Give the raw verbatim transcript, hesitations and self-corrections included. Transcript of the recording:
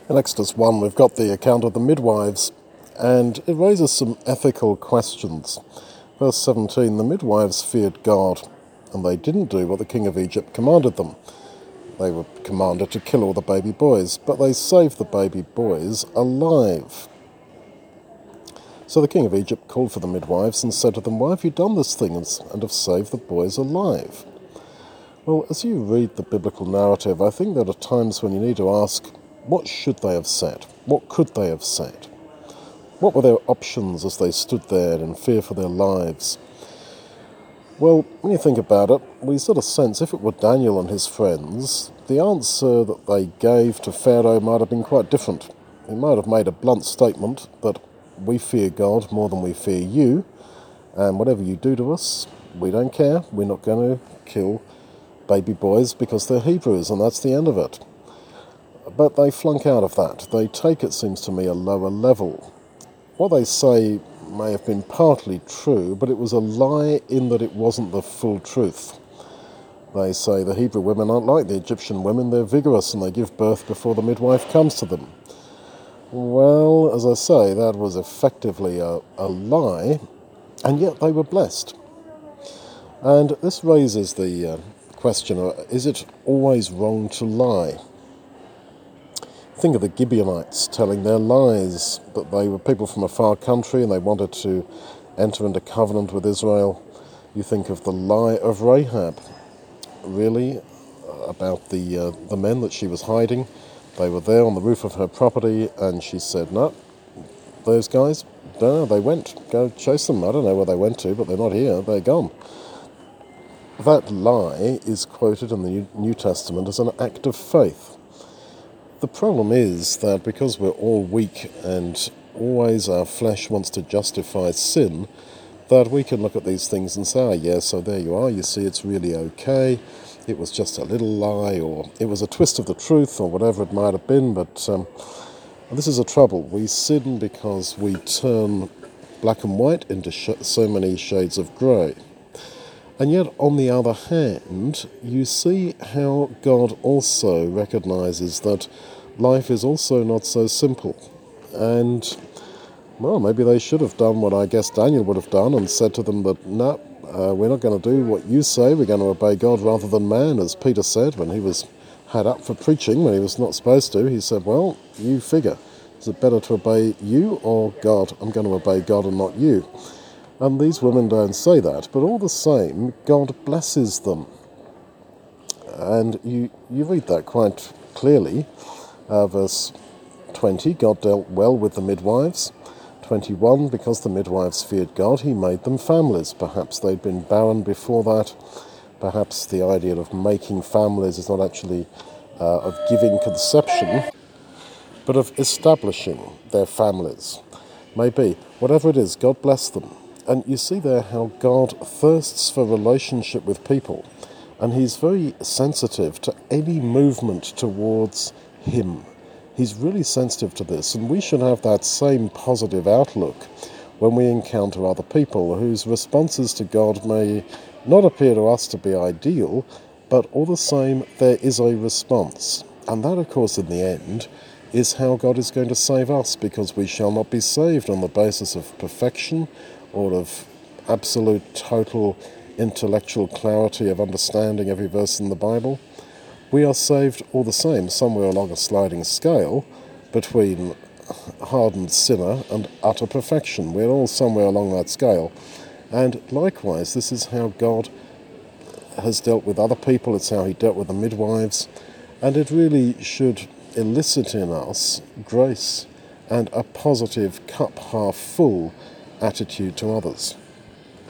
In Exodus one, we've got the account of the midwives, and it raises some ethical questions. Verse seventeen, the midwives feared God, and they didn't do what the king of Egypt commanded them. They were commanded to kill all the baby boys, but they saved the baby boys alive. So the king of Egypt called for the midwives and said to them, "Why have you done this thing and have saved the boys alive?" Well, as you read the biblical narrative, I think there are times when you need to ask, what should they have said? What could they have said? What were their options as they stood there in fear for their lives? Well, when you think about it, we sort of sense if it were Daniel and his friends, the answer that they gave to Pharaoh might have been quite different. He might have made a blunt statement that we fear God more than we fear you, and whatever you do to us, we don't care. We're not going to kill baby boys because they're Hebrews, and that's the end of it. But they flunk out of that. They take, it seems to me, a lower level. What they say may have been partly true, but it was a lie in that it wasn't the full truth. They say the Hebrew women aren't like the Egyptian women, they're vigorous and they give birth before the midwife comes to them. Well, as I say, that was effectively a, a lie, and yet they were blessed. And this raises the uh, question, is it always wrong to lie? Think of the Gibeonites telling their lies, that they were people from a far country and they wanted to enter into covenant with Israel. You think of the lie of Rahab, really, about the uh, the men that she was hiding. They were there on the roof of her property, and she said, no, those guys, no, they went, go chase them. I don't know where they went to, but they're not here, they're gone. That lie is quoted in the New Testament as an act of faith. The problem is that because we're all weak and always our flesh wants to justify sin, that we can look at these things and say, oh yeah, so there you are, you see it's really okay, it was just a little lie, or it was a twist of the truth, or whatever it might have been, but um, this is a trouble. We sin because we turn black and white into sh- so many shades of grey. And yet, on the other hand, you see how God also recognises that life is also not so simple. And, well, maybe they should have done what I guess Daniel would have done and said to them that, no, uh, we're not going to do what you say, we're going to obey God rather than man, as Peter said when he was had up for preaching when he was not supposed to. He said, well, you figure. Is it better to obey you or God? I'm going to obey God and not you. And these women don't say that, but all the same, God blesses them. And you, you read that quite clearly. Uh, verse twenty, God dealt well with the midwives. twenty-one, because the midwives feared God, he made them families. Perhaps they'd been barren before that. Perhaps the idea of making families is not actually uh, of giving conception, but of establishing their families. Maybe. Whatever it is, God bless them. And you see there how God thirsts for relationship with people, and he's very sensitive to any movement towards him. He's really sensitive to this, and we should have that same positive outlook when we encounter other people whose responses to God may not appear to us to be ideal, but all the same there is a response. And that, of course, in the end, is how God is going to save us, because we shall not be saved on the basis of perfection or of absolute total intellectual clarity of understanding every verse in the Bible. We are saved all the same, somewhere along a sliding scale between hardened sinner and utter perfection. We're all somewhere along that scale. And likewise, this is how God has dealt with other people, it's how he dealt with the midwives, and it really should elicit in us grace and a positive cup half full attitude to others.